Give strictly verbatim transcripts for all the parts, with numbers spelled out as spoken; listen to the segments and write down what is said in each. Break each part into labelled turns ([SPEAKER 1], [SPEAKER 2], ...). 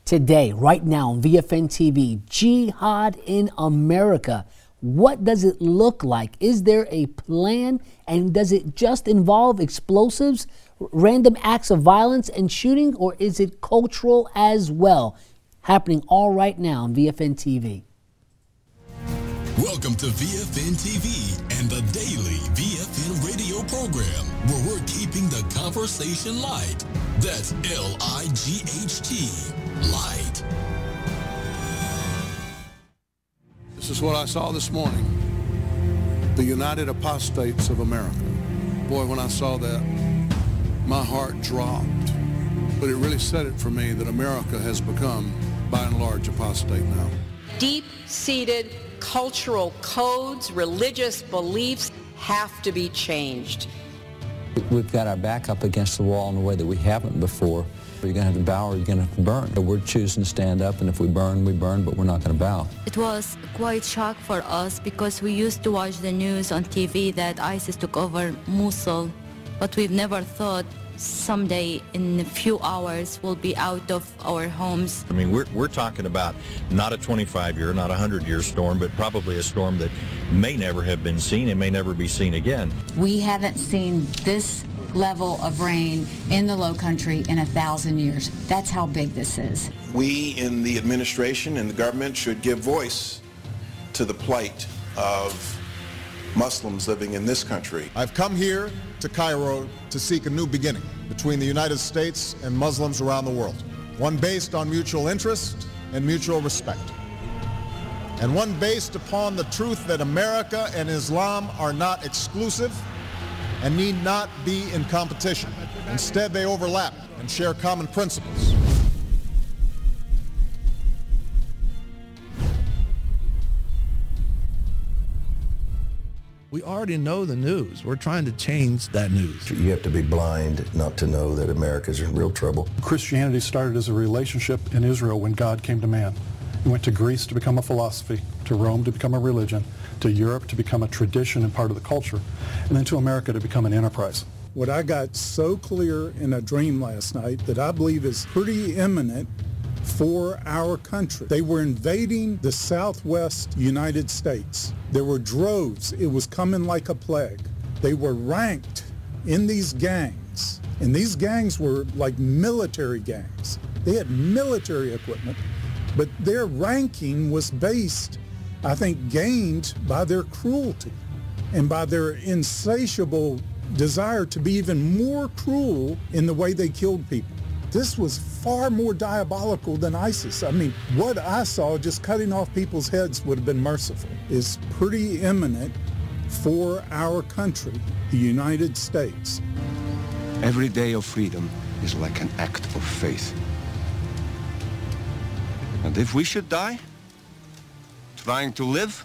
[SPEAKER 1] Today, right now on V F N T V, Jihad in America. What does it look like? Is there a plan? And does it just involve explosives, random acts of violence and shooting, or is it cultural as well? Happening all right now on V F N T V.
[SPEAKER 2] Welcome to V F N T V and the daily V F N radio program, where we're keeping the conversation light. That's L I G H T, light.
[SPEAKER 3] This is what I saw this morning. The United Apostates of America. Boy, when I saw that, my heart dropped. But it really said it for me that America has become, by and large, apostate now.
[SPEAKER 4] Deep-seated cultural codes, religious beliefs have to be changed.
[SPEAKER 5] We've got our back up against the wall in a way that we haven't before. You're going to have to bow or you're going to have to burn. We're choosing to stand up, and if we burn, we burn, but we're not going to bow.
[SPEAKER 6] It was quite shock for us because we used to watch the news on T V that ISIS took over Mosul, but we've never thought someday in a few hours we'll be out of our homes.
[SPEAKER 7] I mean, we're, we're talking about not a twenty-five year, not a hundred year storm, but probably a storm that may never have been seen and may never be seen again.
[SPEAKER 8] We haven't seen this level of rain in the Low Country in a thousand years. That's how big this is.
[SPEAKER 9] We in the administration and the government should give voice to the plight of Muslims living in this country.
[SPEAKER 10] I've come here to Cairo to seek a new beginning between the United States and Muslims around the world, one based on mutual interest and mutual respect, and one based upon the truth that America and Islam are not exclusive and need not be in competition. Instead, they overlap and share common principles.
[SPEAKER 11] We already know the news. We're trying to change that news.
[SPEAKER 12] You have to be blind not to know that America's in real trouble.
[SPEAKER 13] Christianity started as a relationship in Israel when God came to man. He went to Greece to become a philosophy, to Rome to become a religion, to Europe to become a tradition and part of the culture, and then to America to become an enterprise.
[SPEAKER 14] What I got so clear in a dream last night that I believe is pretty imminent for our country. They were invading the southwest United States. There were droves. It was coming like a plague. They were ranked in these gangs, and these gangs were like military gangs. They had military equipment, but their ranking was based, I think, gained by their cruelty and by their insatiable desire to be even more cruel in the way they killed people. This was far more diabolical than ISIS. I mean, what I saw, just cutting off people's heads would have been merciful, is pretty imminent for our country, the United States.
[SPEAKER 15] Every day of freedom is like an act of faith. And if we should die trying to live,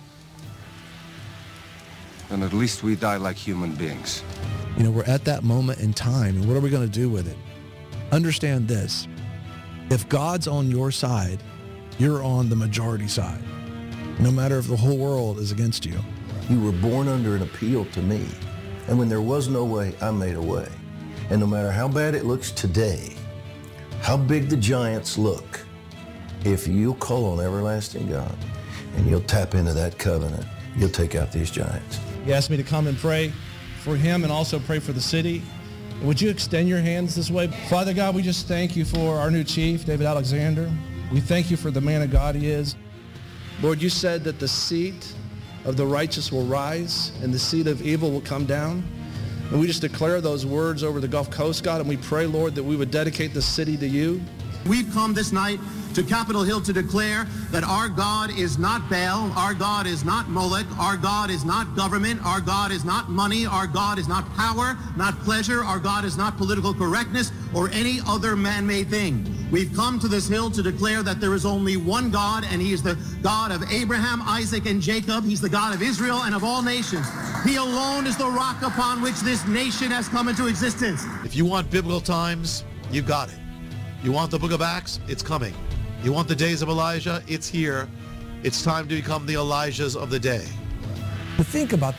[SPEAKER 15] then at least we die like human beings.
[SPEAKER 11] You know, we're at that moment in time, and what are we going to do with it? Understand this. If God's on your side, you're on the majority side, no matter if the whole world is against you.
[SPEAKER 12] You were born under an appeal to me, and when there was no way, I made a way. And no matter how bad it looks today, how big the giants look, if you'll call on everlasting God and you'll tap into that covenant, you'll take out these giants.
[SPEAKER 16] He asked me to come and pray for him and also pray for the city. Would you extend your hands this way? Father God, we just thank you for our new chief, David Alexander. We thank you for the man of God he is. Lord, you said that the seat of the righteous will rise and the seat of evil will come down. And we just declare those words over the Gulf Coast, God, and we pray, Lord, that we would dedicate the city to you.
[SPEAKER 17] We've come this night to Capitol Hill to declare that our God is not Baal, our God is not Molech, our God is not government, our God is not money, our God is not power, not pleasure, our God is not political correctness or any other man-made thing. We've come to this hill to declare that there is only one God, and he is the God of Abraham, Isaac, and Jacob. He's the God of Israel and of all nations. He alone is the rock upon which this nation has come into existence.
[SPEAKER 18] If you want biblical times, you've got it. You want the book of Acts? It's coming. You want the days of Elijah? It's here. It's time to become the Elijahs of the day.
[SPEAKER 11] But think about these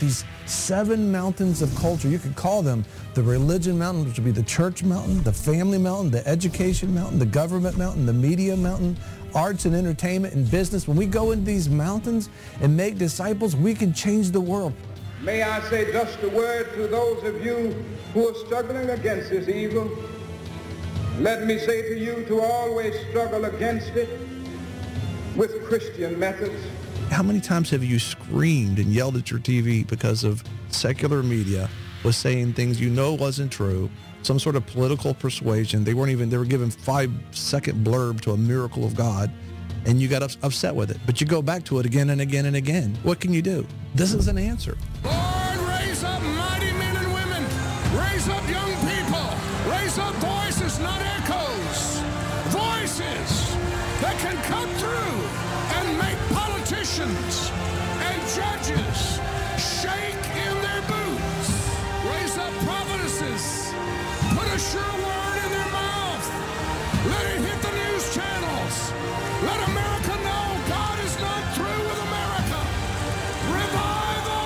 [SPEAKER 11] seven mountains of culture. You could call them the religion mountain, which would be the church mountain, the family mountain, the education mountain, the government mountain, the media mountain, arts and entertainment and business. When we go into these mountains and make disciples, we can change the world.
[SPEAKER 19] May I say just a word to those of you who are struggling against this evil. Let me say to you to always struggle against it with Christian methods.
[SPEAKER 11] How many times have you screamed and yelled at your T V because of secular media was saying things you know wasn't true, some sort of political persuasion? They weren't even, they were giving five second blurb to a miracle of God, and you got ups- upset with it. But you go back to it again and again and again. What can you do? This is an answer.
[SPEAKER 20] Lord, raise up mighty men and women. Raise up young people. Raise up voices, not echoes. Voices that can cut through and make politicians and judges shake in their boots. Raise up prophetesses. Put a sure word in their mouth. Let it hit the news channels. Let America know God is not through with America. Revival!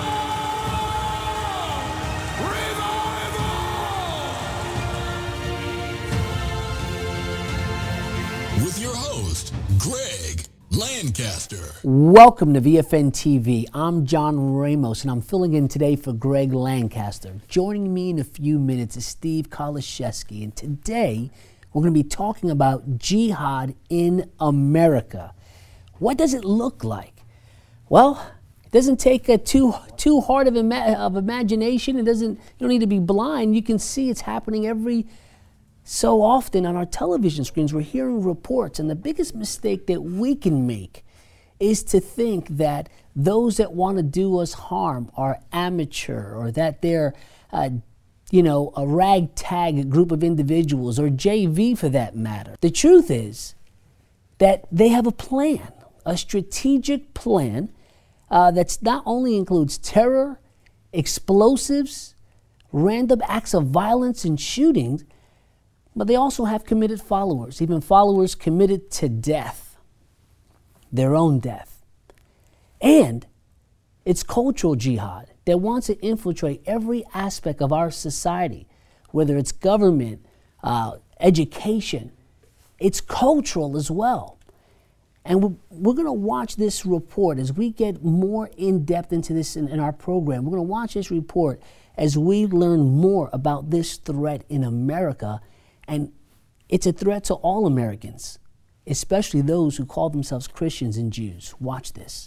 [SPEAKER 20] Revival!
[SPEAKER 2] With your host, Greg Lancaster.
[SPEAKER 1] Welcome to V F N T V. I'm John Ramos, and I'm filling in today for Greg Lancaster. Joining me in a few minutes is Steve Kaliszewski, and today we're going to be talking about jihad in America. What does it look like? Well, it doesn't take a too too hard of, ima- of imagination. It doesn't. You don't need to be blind. You can see it's happening every so often on our television screens. We're hearing reports, and the biggest mistake that we can make is to think that those that want to do us harm are amateur, or that they're, uh, you know, a ragtag group of individuals, or J V for that matter. The truth is that they have a plan, a strategic plan uh, that's not only includes terror, explosives, random acts of violence and shootings, but they also have committed followers, even followers committed to death, their own death. And it's cultural jihad that wants to infiltrate every aspect of our society, whether it's government, uh, education. It's cultural as well. And we're, we're going to watch this report as we get more in depth into this in, in our program. We're going to watch this report as we learn more about this threat in America. And it's a threat to all Americans, especially those who call themselves Christians and Jews. Watch this.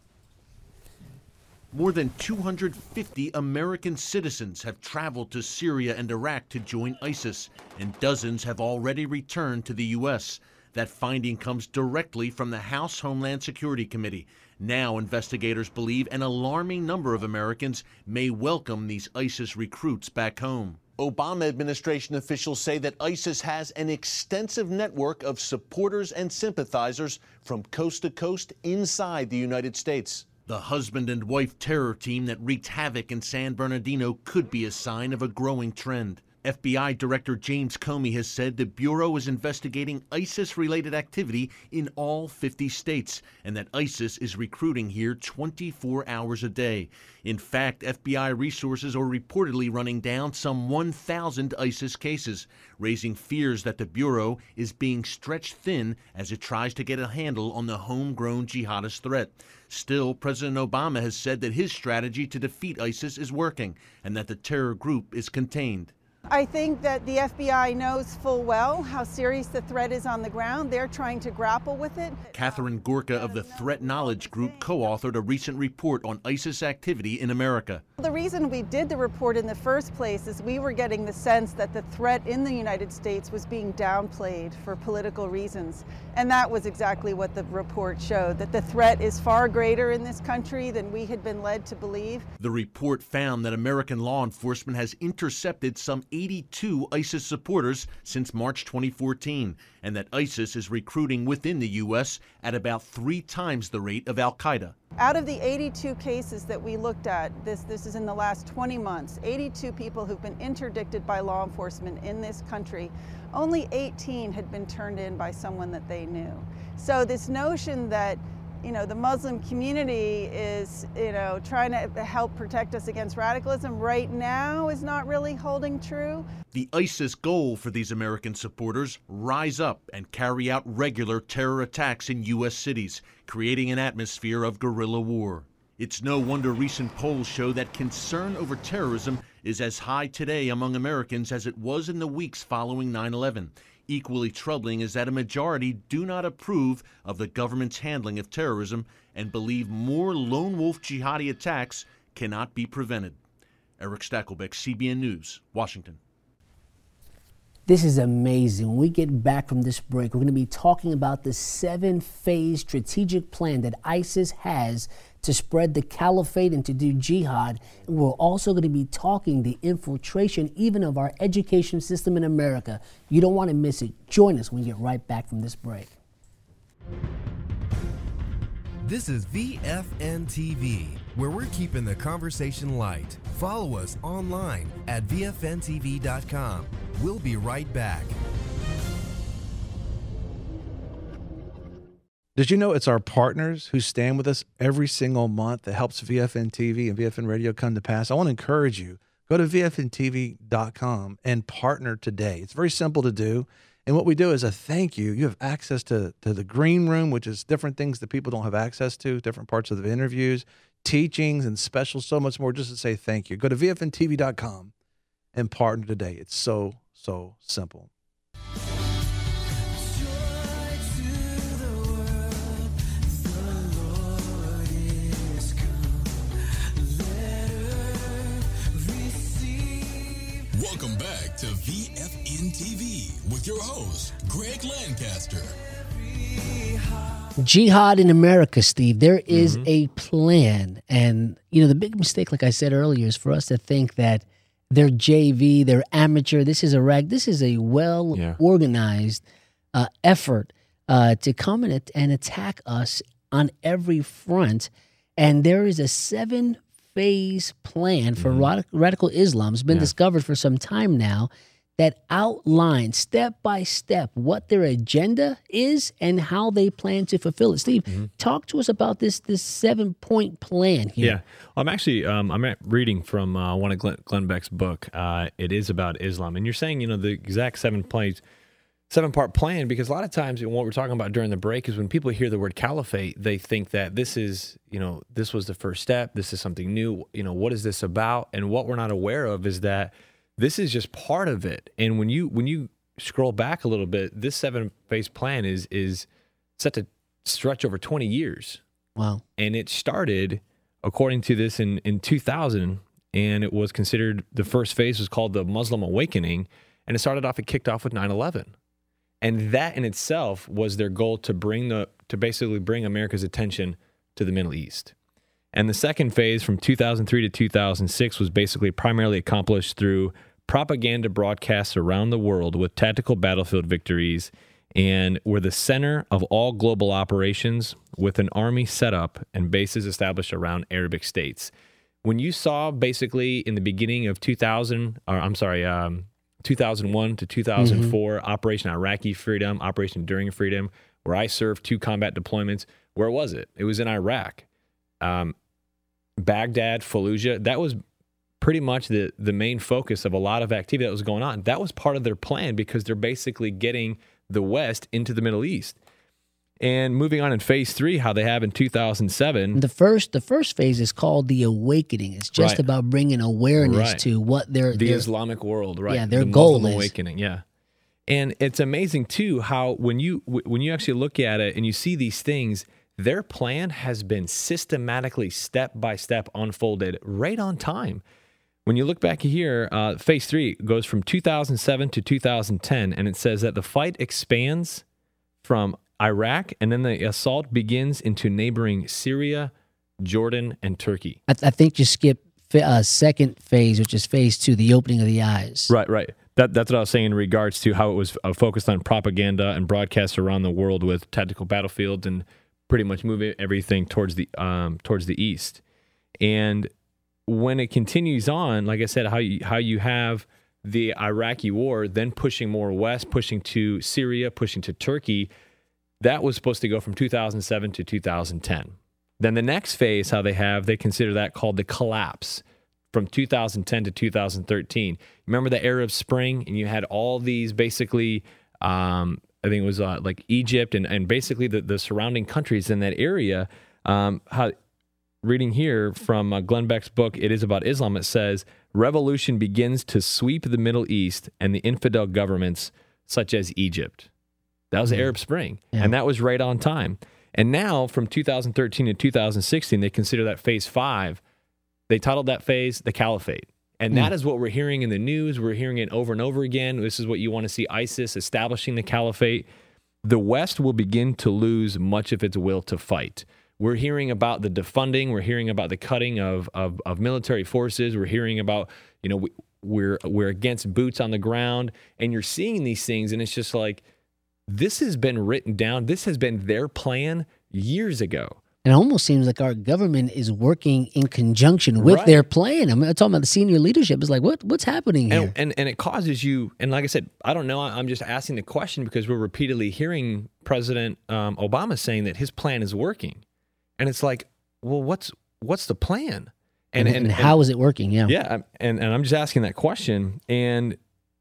[SPEAKER 21] More than two hundred fifty American citizens have traveled to Syria and Iraq to join ISIS, and dozens have already returned to the U S. That finding comes directly from the House Homeland Security Committee. Now investigators believe an alarming number of Americans may welcome these ISIS recruits back home. Obama administration officials say that ISIS has an extensive network of supporters and sympathizers from coast to coast inside the United States. The husband and wife terror team that wreaked havoc in San Bernardino could be a sign of a growing trend. F B I Director James Comey has said the Bureau is investigating ISIS-related activity in all fifty states, and that ISIS is recruiting here twenty-four hours a day. In fact, F B I resources are reportedly running down some one thousand ISIS cases, raising fears that the Bureau is being stretched thin as it tries to get a handle on the homegrown jihadist threat. Still, President Obama has said that his strategy to defeat ISIS is working and that the terror group is contained.
[SPEAKER 22] I think that the F B I knows full well how serious the threat is on the ground. They're trying to grapple with it.
[SPEAKER 21] Catherine Gorka of the Threat Knowledge Group co-authored a recent report on ISIS activity in America.
[SPEAKER 22] The reason we did the report in the first place is we were getting the sense that the threat in the United States was being downplayed for political reasons. And that was exactly what the report showed, that the threat is far greater in this country than we had been led to believe.
[SPEAKER 21] The report found that American law enforcement has intercepted some eighty-two ISIS supporters since March twenty fourteen, and that ISIS is recruiting within the U S at about three times the rate of Al-Qaeda.
[SPEAKER 22] Out of the eighty-two cases that we looked at, this, this is in the last twenty months, eighty-two people who've been interdicted by law enforcement in this country, only eighteen had been turned in by someone that they knew. So this notion that you know, the Muslim community is, you know, trying to help protect us against radicalism right now is not really holding true.
[SPEAKER 21] The ISIS goal for these American supporters: rise up and carry out regular terror attacks in U S cities, creating an atmosphere of guerrilla war. It's no wonder recent polls show that concern over terrorism is as high today among Americans as it was in the weeks following nine eleven. Equally troubling is that a majority do not approve of the government's handling of terrorism and believe more lone wolf jihadi attacks cannot be prevented. Eric Stakelbeck, C B N News, Washington.
[SPEAKER 1] This is amazing. When we get back from this break, we're going to be talking about the seven-phase strategic plan that ISIS has to spread the caliphate and to do jihad. And we're also going to be talking the infiltration even of our education system in America. You don't want to miss it. Join us when we get right back from this break.
[SPEAKER 3] This is V F N T V, where we're keeping the conversation light. Follow us online at V F N T V dot com. We'll be right back.
[SPEAKER 11] Did you know it's our partners who stand with us every single month that helps V F N T V and V F N Radio come to pass? I want to encourage you, go to V F N T V dot com and partner today. It's very simple to do. And what we do is a thank you. You have access to, to the green room, which is different things that people don't have access to, different parts of the interviews, teachings and specials, so much more, just to say thank you. Go to V F N T V dot com and partner today. It's so, so simple.
[SPEAKER 2] Welcome back to V F N T V with your host, Greg Lancaster.
[SPEAKER 1] Jihad in America, Steve. There is mm-hmm. a plan. And, you know, the big mistake, like I said earlier, is for us to think that they're J V, they're amateur. This is a rag. This is a well-organized yeah. uh, effort uh, to come in and attack us on every front. And there is a seven phase plan for mm-hmm. radical, radical Islam. It's been yeah. discovered for some time now that outlines step by step what their agenda is and how they plan to fulfill it. Steve, mm-hmm. talk to us about this this seven point plan here.
[SPEAKER 4] Yeah, I'm actually um, I'm reading from uh, one of Glenn, Glenn Beck's book. Uh, it is about Islam, and you're saying you know the exact seven plays. Seven part plan, because a lot of times and what we're talking about during the break is when people hear the word caliphate, they think that this is, you know, this was the first step. This is something new. You know, what is this about? And what we're not aware of is that this is just part of it. And when you when you scroll back a little bit, this seven phase plan is is set to stretch over twenty years.
[SPEAKER 1] Wow.
[SPEAKER 4] And it started, according to this, in, in two thousand, and it was considered, the first phase was called the Muslim Awakening, and it started off, it kicked off with nine eleven. And that in itself was their goal to bring the to basically bring America's attention to the Middle East. And the second phase from two thousand three to two thousand six was basically primarily accomplished through propaganda broadcasts around the world with tactical battlefield victories, and were the center of all global operations with an army set up and bases established around Arabic states. When you saw basically in the beginning of two thousand, or I'm sorry, um, two thousand one to two thousand four, mm-hmm. Operation Iraqi Freedom, Operation Enduring Freedom, where I served two combat deployments. Where was it? It was in Iraq. Um, Baghdad, Fallujah, that was pretty much the, the main focus of a lot of activity that was going on. That was part of their plan because they're basically getting the West into the Middle East. And moving on in phase three, how they have in two thousand seven.
[SPEAKER 1] The first the first phase is called the Awakening. It's just
[SPEAKER 4] right.
[SPEAKER 1] about bringing awareness
[SPEAKER 4] right.
[SPEAKER 1] to what their
[SPEAKER 4] The
[SPEAKER 1] their,
[SPEAKER 4] Islamic world, right?
[SPEAKER 1] Yeah, their
[SPEAKER 4] the
[SPEAKER 1] goal
[SPEAKER 4] Muslim
[SPEAKER 1] is.
[SPEAKER 4] Awakening, yeah. And it's amazing, too, how when you when you actually look at it and you see these things, their plan has been systematically, step-by-step unfolded right on time. When you look back here, uh, phase three goes from two thousand seven to two thousand ten, and it says that the fight expands from Iraq, and then the assault begins into neighboring Syria, Jordan, and Turkey.
[SPEAKER 1] I, th- I think you skipped uh, second phase, which is phase two, the opening of the eyes.
[SPEAKER 4] Right, right. That, that's what I was saying in regards to how it was uh, focused on propaganda and broadcasts around the world with tactical battlefields and pretty much moving everything towards the um, towards the east. And when it continues on, like I said, how you, how you have the Iraqi war, then pushing more west, pushing to Syria, pushing to Turkey, That was supposed to go from two thousand seven to two thousand ten. Then the next phase, how they have, they consider that called the collapse from two thousand ten to two thousand thirteen. Remember the Arab Spring? And you had all these basically, um, I think it was uh, like Egypt and, and basically the, the surrounding countries in that area. Um, how, reading here from uh, Glenn Beck's book, It Is About Islam, it says, revolution begins to sweep the Middle East and the infidel governments such as Egypt. That was the Arab Spring, yeah. And that was right on time. And now, from two thousand thirteen to two thousand sixteen, they consider that phase five. They titled that phase the Caliphate. And mm. that is what we're hearing in the news. We're hearing it over and over again. This is what you want to see, ISIS establishing the Caliphate. The West will begin to lose much of its will to fight. We're hearing about the defunding. We're hearing about the cutting of, of, of military forces. We're hearing about, you know, we, we're, we're against boots on the ground. And you're seeing these things, and it's just like, this has been written down. This has been their plan years ago.
[SPEAKER 1] It almost seems like our government is working in conjunction with right. their plan. I mean, I'm talking about the senior leadership. It's like, what what's happening here?
[SPEAKER 4] And, and and it causes you, and like I said, I don't know. I'm just asking the question because we're repeatedly hearing President um, Obama saying that his plan is working. And it's like, well, what's what's the plan?
[SPEAKER 1] And, and, and how and, is it working? Yeah.
[SPEAKER 4] Yeah. And, and I'm just asking that question. And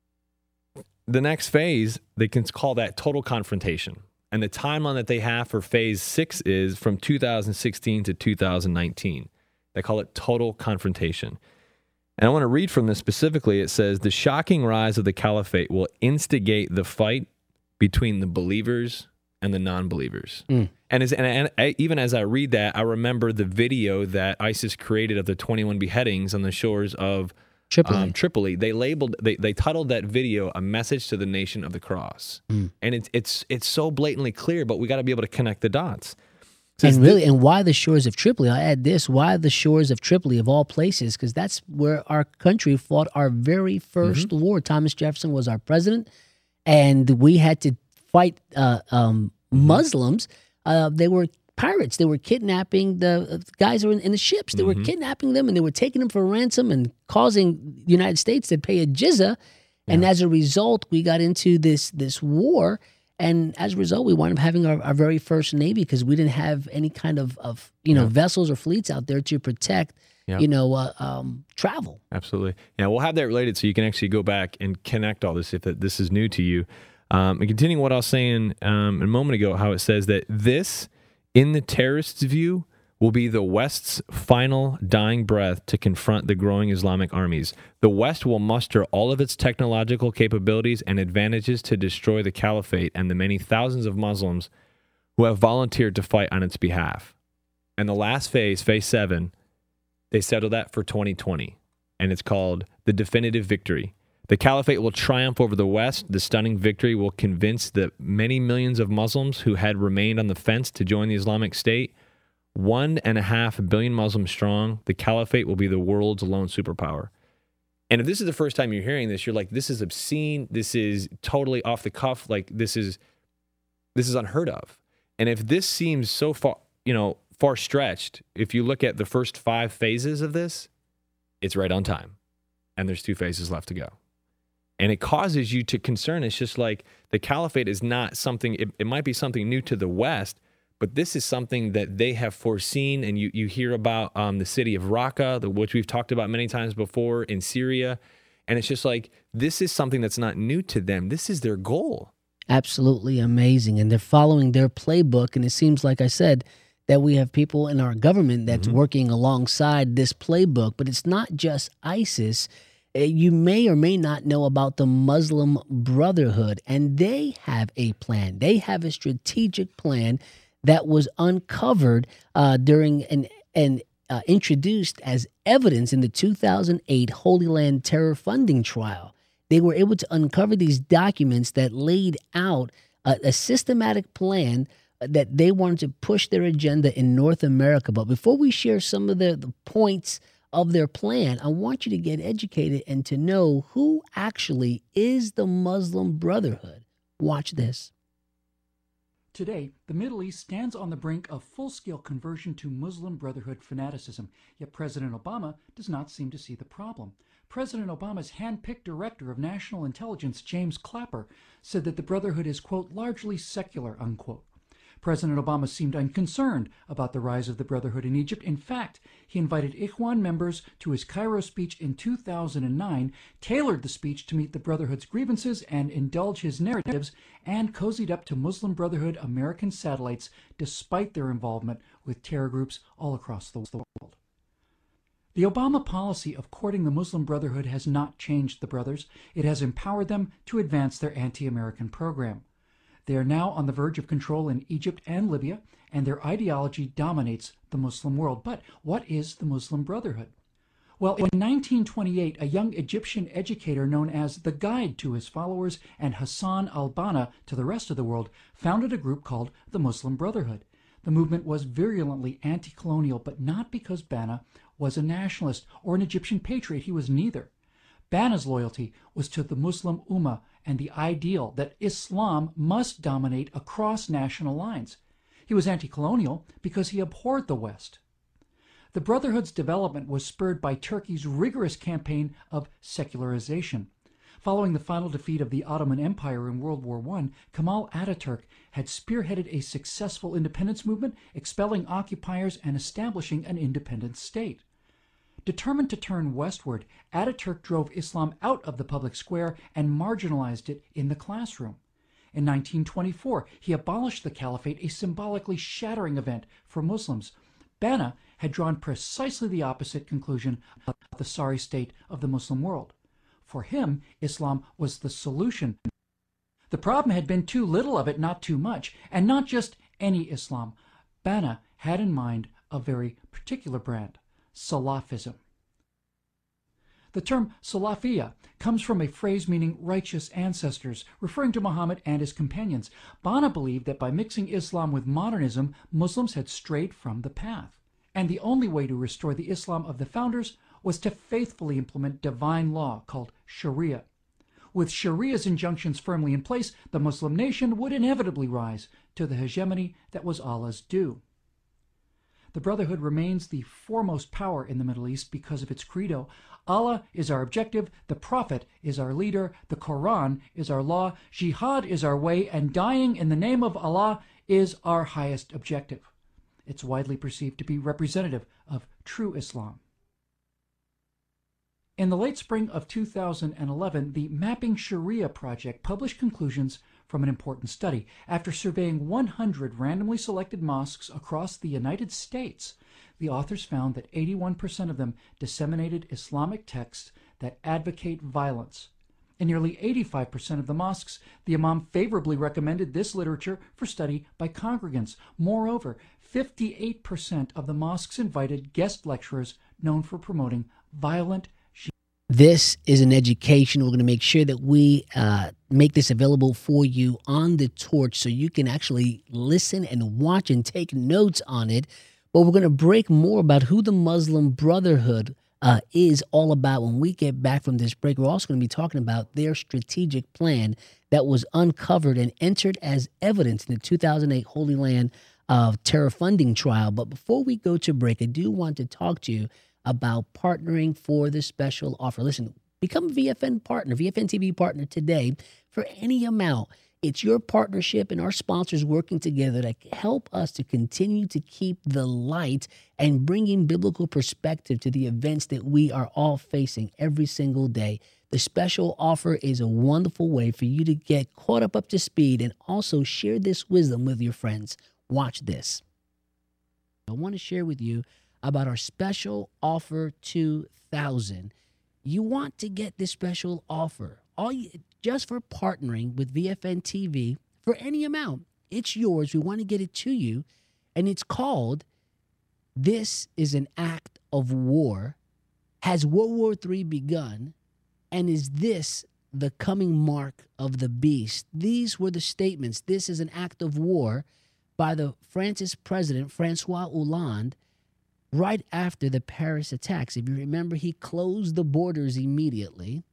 [SPEAKER 4] the next phase, they can call that total confrontation. And the timeline that they have for phase six is from two thousand sixteen to two thousand nineteen. They call it total confrontation. And I want to read from this specifically. It says, the shocking rise of the caliphate will instigate the fight between the believers and the non-believers. Mm. And, as, and, and I, even as I read that, I remember the video that ISIS created of the twenty-one beheadings on the shores of
[SPEAKER 1] Tripoli.
[SPEAKER 4] Um, Tripoli. They labeled, they, they titled that video "A Message to the Nation of the Cross," mm. and it's it's it's so blatantly clear. But we got to be able to connect the dots.
[SPEAKER 1] And really, the, and why the shores of Tripoli? I add this: why the shores of Tripoli of all places? Because that's where our country fought our very first mm-hmm. war. Thomas Jefferson was our president, and we had to fight uh, um, mm-hmm. Muslims. Uh, they were pirates. They were kidnapping the guys who were in, in the ships. They mm-hmm. were kidnapping them, and they were taking them for ransom and causing the United States to pay a jizya. And yeah. as a result, we got into this this war. And as a result, we wound up having our, our very first Navy because we didn't have any kind of, of you know, yeah. vessels or fleets out there to protect, yeah. you know, uh, um, travel.
[SPEAKER 4] Absolutely. Yeah, we'll have that related so you can actually go back and connect all this if this is new to you. Um, and continuing what I was saying um, a moment ago, how it says that this, in the terrorists' view, will be the West's final dying breath to confront the growing Islamic armies. The West will muster all of its technological capabilities and advantages to destroy the caliphate and the many thousands of Muslims who have volunteered to fight on its behalf. And the last phase, phase seven, they settled that for twenty twenty, and it's called the definitive victory. The caliphate will triumph over the West. The stunning victory will convince the many millions of Muslims who had remained on the fence to join the Islamic State. One and a half billion Muslims strong, the caliphate will be the world's lone superpower. And if this is the first time you're hearing this, you're like, this is obscene. This is totally off the cuff. Like this is, this is unheard of. And if this seems so far, you know, far stretched, if you look at the first five phases of this, it's right on time. And there's two phases left to go. And it causes you to concern. It's just like the caliphate is not something, it, it might be something new to the West, but this is something that they have foreseen. And you, you hear about um, the city of Raqqa, the, which we've talked about many times before in Syria. And it's just like, this is something that's not new to them. This is their goal.
[SPEAKER 1] Absolutely amazing. And they're following their playbook. And it seems, like I said, that we have people in our government that's mm-hmm. working alongside this playbook. But it's not just ISIS. You may or may not know about the Muslim Brotherhood, and they have a plan. They have a strategic plan that was uncovered uh, during and and uh, introduced as evidence in the two thousand eight Holy Land terror funding trial. They were able to uncover these documents that laid out a, a systematic plan that they wanted to push their agenda in North America. But before we share some of the, the points of their plan, I want you to get educated and to know who actually is the Muslim Brotherhood. Watch this.
[SPEAKER 5] Today, the Middle East stands on the brink of full-scale conversion to Muslim Brotherhood fanaticism, yet President Obama does not seem to see the problem. President Obama's hand-picked director of national intelligence, James Clapper, said that the Brotherhood is, quote, largely secular, unquote. President Obama seemed unconcerned about the rise of the Brotherhood in Egypt. In fact, he invited Ikhwan members to his Cairo speech in two thousand nine, tailored the speech to meet the Brotherhood's grievances and indulge his narratives, and cozied up to Muslim Brotherhood American satellites despite their involvement with terror groups all across the world. The Obama policy of courting the Muslim Brotherhood has not changed the brothers. It has empowered them to advance their anti-American program. They are now on the verge of control in Egypt and Libya, and their ideology dominates the Muslim world. But what is the Muslim Brotherhood? Well, in nineteen twenty-eight, a young Egyptian educator known as the Guide to his followers and Hassan al-Banna to the rest of the world founded a group called the Muslim Brotherhood. The movement was virulently anti-colonial, but not because Banna was a nationalist or an Egyptian patriot. He was neither. Banna's loyalty was to the Muslim Ummah and the ideal that Islam must dominate across national lines. He was anti-colonial because he abhorred the West. The Brotherhood's development was spurred by Turkey's rigorous campaign of secularization. Following the final defeat of the Ottoman Empire in World War One, Kemal Ataturk had spearheaded a successful independence movement, expelling occupiers and establishing an independent state. Determined to turn westward, Ataturk drove Islam out of the public square and marginalized it in the classroom. In nineteen twenty-four, he abolished the caliphate, a symbolically shattering event for Muslims. Banna had drawn precisely the opposite conclusion about the sorry state of the Muslim world. For him, Islam was the solution. The problem had been too little of it, not too much, and not just any Islam. Banna had in mind a very particular brand, Salafism. The term Salafiyya comes from a phrase meaning righteous ancestors, referring to Muhammad and his companions. Banna believed that by mixing Islam with modernism, Muslims had strayed from the path. And the only way to restore the Islam of the founders was to faithfully implement divine law called Sharia. With Sharia's injunctions firmly in place, the Muslim nation would inevitably rise to the hegemony that was Allah's due. The Brotherhood remains the foremost power in the Middle East because of its credo. Allah is our objective, the Prophet is our leader, the Quran is our law, jihad is our way, and dying in the name of Allah is our highest objective. It's widely perceived to be representative of true Islam. In the late spring of two thousand eleven, the Mapping Sharia project published conclusions from an important study. After surveying one hundred randomly selected mosques across the United States, the authors found that eighty-one percent of them disseminated Islamic texts that advocate violence. In nearly eighty-five percent of the mosques, the imam favorably recommended this literature for study by congregants. Moreover, fifty-eight percent of the mosques invited guest lecturers known for promoting violent.
[SPEAKER 1] This is an education. We're going to make sure that we uh, make this available for you on the Torch so you can actually listen and watch and take notes on it. But we're going to break more about who the Muslim Brotherhood uh, is all about when we get back from this break. We're also going to be talking about their strategic plan that was uncovered and entered as evidence in the two thousand eight Holy Land uh, terror funding trial. But before we go to break, I do want to talk to you about partnering for this special offer. Listen, become a V F N partner, V F N T V partner today for any amount. It's your partnership and our sponsors working together that help us to continue to keep the light and bringing biblical perspective to the events that we are all facing every single day. The special offer is a wonderful way for you to get caught up up to speed and also share this wisdom with your friends. Watch this. I want to share with you about our special offer two thousand. You want to get this special offer all you, just for partnering with V F N T V for any amount. It's yours. We want to get it to you. And it's called This is an Act of War. Has World War Three begun? And is this the coming mark of the beast? These were the statements. This is an act of war by the France's president, Francois Hollande, right after the Paris attacks. If you remember, he closed the borders immediately.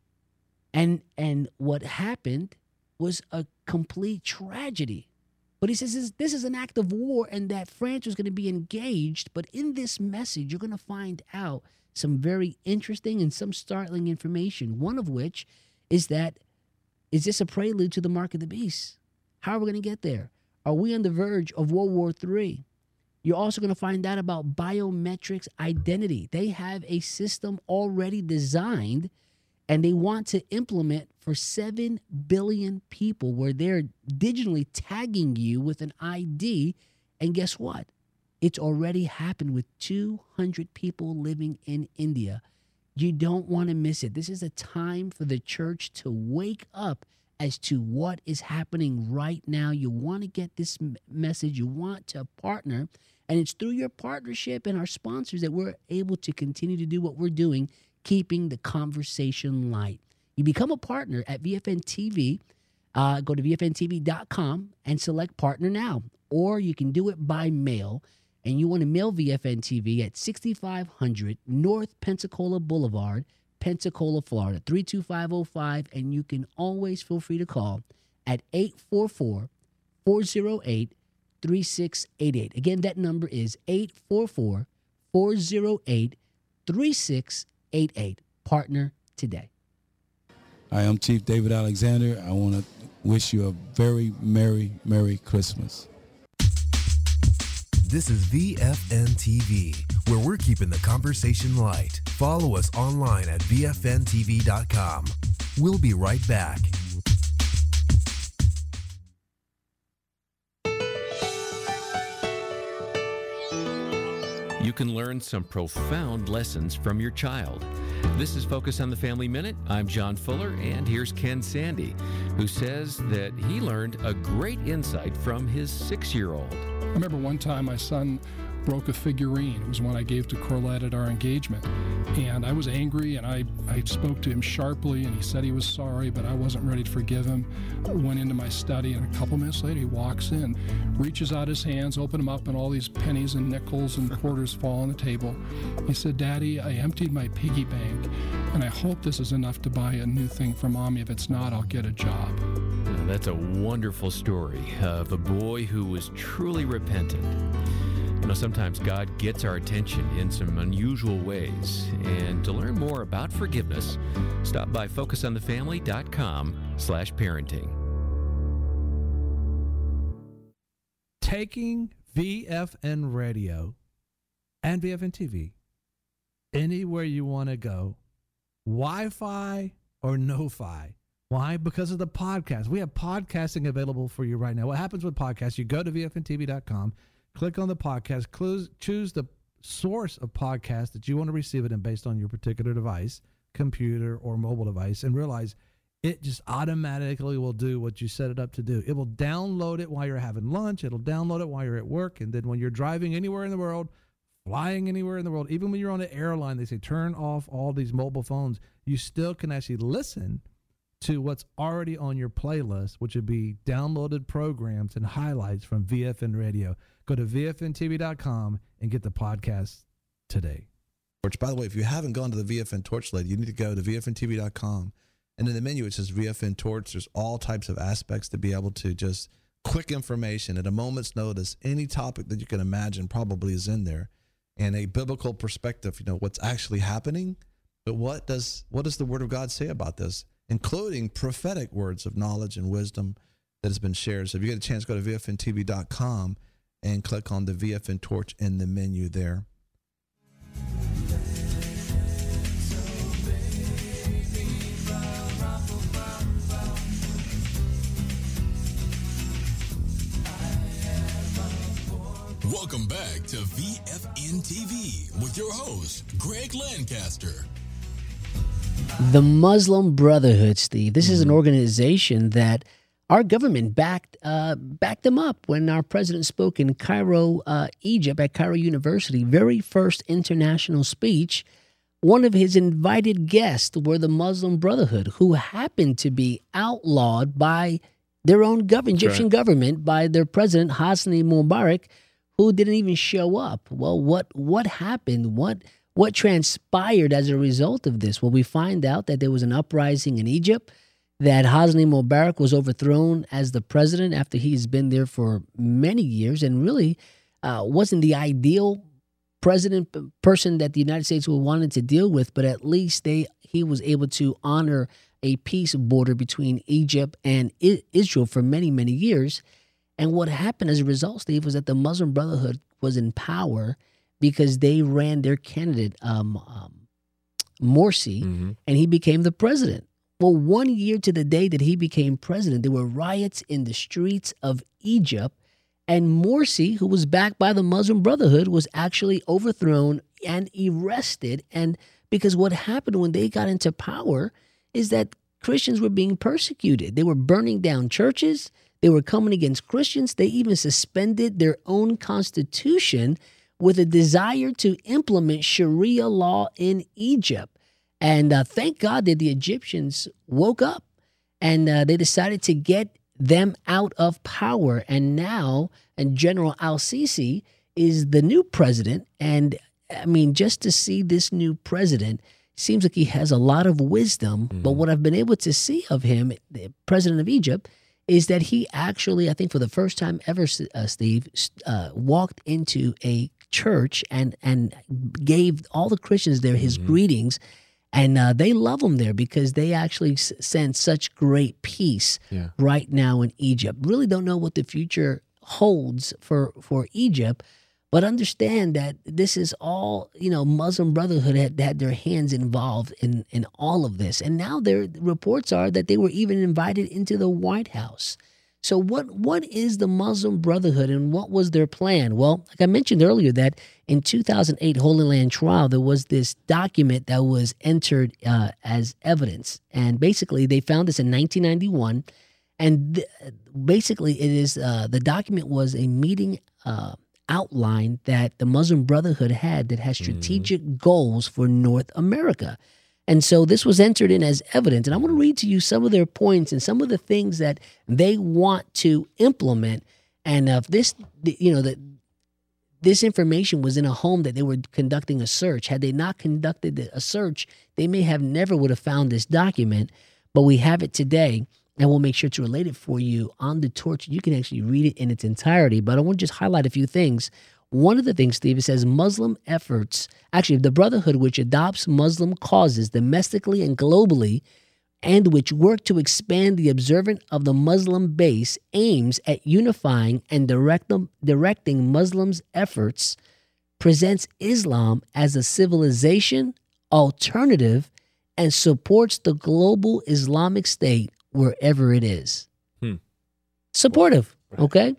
[SPEAKER 1] And and what happened was a complete tragedy. But he says this, this is an act of war and that France was going to be engaged. But in this message, you're going to find out some very interesting and some startling information. One of which is that, is this a prelude to the mark of the beast? How are we going to get there? Are we on the verge of World War Three? You're also going to find out about biometrics identity. They have a system already designed, and they want to implement for seven billion people where they're digitally tagging you with an I D. And guess what? It's already happened with two hundred people living in India. You don't want to miss it. This is a time for the church to wake up as to what is happening right now. You want to get this message. You want to partner. And it's through your partnership and our sponsors that we're able to continue to do what we're doing, keeping the conversation light. You become a partner at V F N T V. Uh, go to V F N T V dot com and select Partner Now. Or you can do it by mail. And you want to mail V F N T V at sixty-five hundred North Pensacola Boulevard, Pensacola, Florida, three two five oh five. And you can always feel free to call at eight four four, four oh eight, three six eight eight. Again, that number is eight four four, four oh eight, three six eight eight. Partner today.
[SPEAKER 6] Hi, I'm Chief David Alexander. I want to wish you a very Merry, Merry Christmas.
[SPEAKER 3] This is V F N T V, where we're keeping the conversation light. Follow us online at V F N T V dot com. We'll be right back.
[SPEAKER 7] You can learn some profound lessons from your child. This is Focus on the Family Minute. I'm John Fuller, and here's Ken Sandy, who says that he learned a great insight from his six-year-old.
[SPEAKER 23] I remember one time my son broke a figurine. It was one I gave to Corlette at our engagement. And I was angry, and I, I spoke to him sharply, and he said he was sorry, but I wasn't ready to forgive him. I went into my study, and a couple minutes later, he walks in, reaches out his hands, open them up, and all these pennies and nickels and quarters fall on the table. He said, "Daddy, I emptied my piggy bank, and I hope this is enough to buy a new thing for Mommy. If it's not, I'll get a job."
[SPEAKER 7] Now, that's a wonderful story of a boy who was truly repentant. You know, sometimes God gets our attention in some unusual ways. And to learn more about forgiveness, stop by focus on the family dot com slash parenting.
[SPEAKER 11] Taking V F N Radio and V F N T V anywhere you want to go, Wi-Fi or no-fi. Why? Because of the podcast. We have podcasting available for you right now. What happens with podcasts? You go to V F N T V dot com, click on the podcast, choose the source of podcast that you want to receive it in based on your particular device, computer or mobile device, and realize it just automatically will do what you set it up to do. It will download it while you're having lunch. It'll download it while you're at work. And then when you're driving anywhere in the world, flying anywhere in the world, even when you're on an airline, they say turn off all these mobile phones. You still can actually listen to what's already on your playlist, which would be downloaded programs and highlights from V F N Radio. Go to V F N T V dot com and get the podcast today. Which, by the way, if you haven't gone to the V F N Torch lately, you need to go to V F N T V dot com. And in the menu, it says V F N Torch. There's all types of aspects to be able to just quick information at a moment's notice. Any topic that you can imagine probably is in there. And a biblical perspective, you know, what's actually happening. But what does what does the Word of God say about this? Including prophetic words of knowledge and wisdom that has been shared. So if you get a chance, go to V F N T V dot com and click on the V F N Torch in the menu there.
[SPEAKER 2] Welcome back to V F N T V with your host, Greg Lancaster.
[SPEAKER 1] The Muslim Brotherhood, Steve. This is an organization that our government backed uh, backed them up when our president spoke in Cairo, uh, Egypt, at Cairo University. Very first international speech. One of his invited guests were the Muslim Brotherhood, who happened to be outlawed by their own government, Egyptian right. government, by their president Hosni Mubarak, who didn't even show up. Well, what what happened? What what transpired as a result of this? Well, we find out that there was an uprising in Egypt, that Hosni Mubarak was overthrown as the president after he's been there for many years and really uh, wasn't the ideal president person that the United States would wanted to deal with, but at least they he was able to honor a peace border between Egypt and I- Israel for many, many years. And what happened as a result, Steve, was that the Muslim Brotherhood was in power because they ran their candidate, um, um, Morsi,
[SPEAKER 4] Mm-hmm.
[SPEAKER 1] and he became the president. Well, one year to the day that he became president, there were riots in the streets of Egypt, and Morsi, who was backed by the Muslim Brotherhood, was actually overthrown and arrested. And because what happened when they got into power is that Christians were being persecuted. They were burning down churches. They were coming against Christians. They even suspended their own constitution with a desire to implement Sharia law in Egypt. And uh, thank God that the Egyptians woke up and uh, they decided to get them out of power. And now, and General al-Sisi is the new president. And I mean, just to see this new president, seems like he has a lot of wisdom. Mm-hmm. But what I've been able to see of him, the president of Egypt, is that he actually, I think for the first time ever, uh, Steve, uh, walked into a church and and gave all the Christians there his mm-hmm. greetings. And uh, they love him there because they actually s- send such great peace
[SPEAKER 4] yeah.
[SPEAKER 1] right now in Egypt. Really don't know what the future holds for, for Egypt, but understand that this is all, you know, Muslim Brotherhood had, had their hands involved in, in all of this. And now their reports are that they were even invited into the White House. So what what is the Muslim Brotherhood and what was their plan? Well, like I mentioned earlier, that in two thousand eight Holy Land Trial, there was this document that was entered uh, as evidence. And basically, they found this in nineteen ninety-one. And th- basically, it is uh, the document was a meeting uh, outline that the Muslim Brotherhood had that had strategic mm-hmm. goals for North America. And so this was entered in as evidence. And I want to read to you some of their points and some of the things that they want to implement. And if this, you know, that this information was in a home that they were conducting a search. Had they not conducted a search, they may have never would have found this document. But we have it today, and we'll make sure to relate it for you on the torch. You can actually read it in its entirety. But I want to just highlight a few things. One of the things, Steve, it says Muslim efforts, actually the Brotherhood, which adopts Muslim causes domestically and globally, and which work to expand the observant of the Muslim base, aims at unifying and direct them, directing Muslims' efforts, presents Islam as a civilization alternative, and supports the global Islamic State wherever it is.
[SPEAKER 4] Hmm.
[SPEAKER 1] Supportive, right. Okay?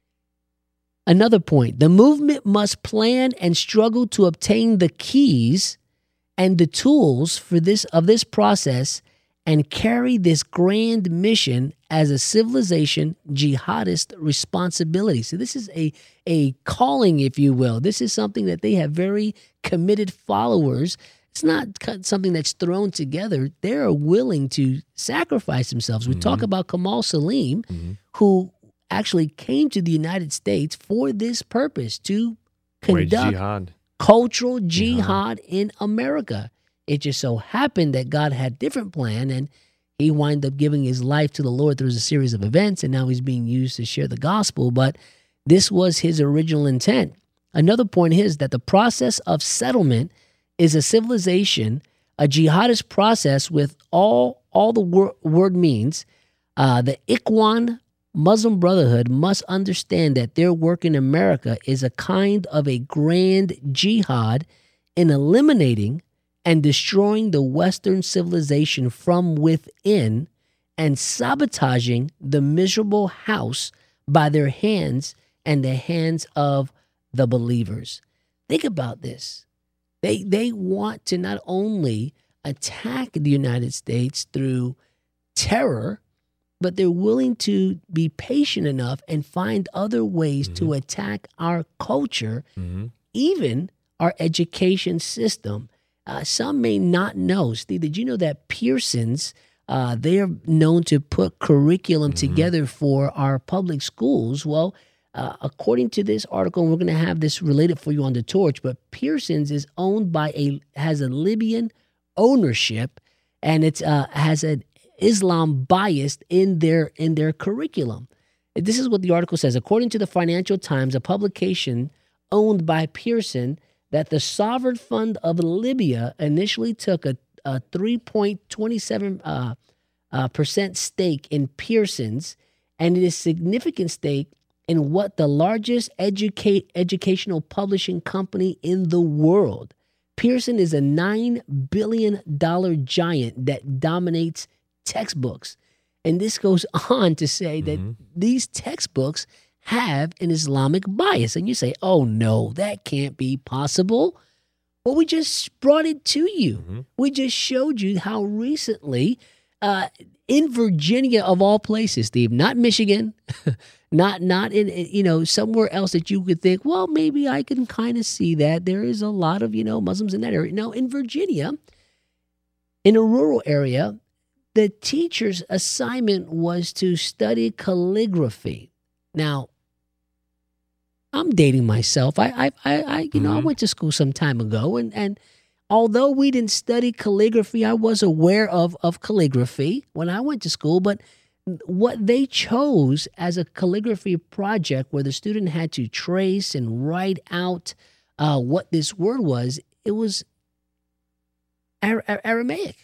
[SPEAKER 1] Another point, the movement must plan and struggle to obtain the keys and the tools for this of this process and carry this grand mission as a civilization jihadist responsibility. So this is a, a calling, if you will. This is something that they have very committed followers. It's not something that's thrown together. They're willing to sacrifice themselves. We mm-hmm. talk about Kamal Salim, mm-hmm. who actually came to the United States for this purpose, to conduct
[SPEAKER 4] jihad.
[SPEAKER 1] cultural jihad yeah. in America. It just so happened that God had a different plan, and he wound up giving his life to the Lord through a series of events, and now he's being used to share the gospel. But this was his original intent. Another point is that the process of settlement is a civilization, a jihadist process with all, all the wor- word means. Uh, the Ikhwan Muslim Brotherhood must understand that their work in America is a kind of a grand jihad in eliminating and destroying the Western civilization from within and sabotaging the miserable house by their hands and the hands of the believers. Think about this. They, they want to not only attack the United States through terror, but they're willing to be patient enough and find other ways mm-hmm. to attack our culture, mm-hmm. even our education system. Uh, some may not know. Steve, did you know that Pearson's, uh, they are known to put curriculum mm-hmm. together for our public schools? Well, uh, according to this article, and we're going to have this related for you on the torch, but Pearson's is owned by a, has a Libyan ownership, and it's uh, has an Islam biased in their in their curriculum. This is what the article says. According to the Financial Times, a publication owned by Pearson, that the sovereign fund of Libya initially took a, a three point two seven uh, uh, percent stake in Pearson's, and it is a significant stake in what the largest educate educational publishing company in the world. Pearson is a nine billion dollars giant that dominates textbooks. And this goes on to say that mm-hmm. these textbooks have an Islamic bias. And you say, oh, no, that can't be possible. Well, we just brought it to you. Mm-hmm. We just showed you how recently uh, in Virginia, of all places, Steve, not Michigan, not not in, you know, somewhere else that you could think, well, maybe I can kind of see that. There is a lot of, you know, Muslims in that area. No, in Virginia, in a rural area, the teacher's assignment was to study calligraphy. Now, I'm dating myself. I, I, I, I you know, mm-hmm. I went to school some time ago, and and although we didn't study calligraphy, I was aware of of calligraphy when I went to school. But what they chose as a calligraphy project, where the student had to trace and write out uh, what this word was, it was Ar- Ar- Aramaic.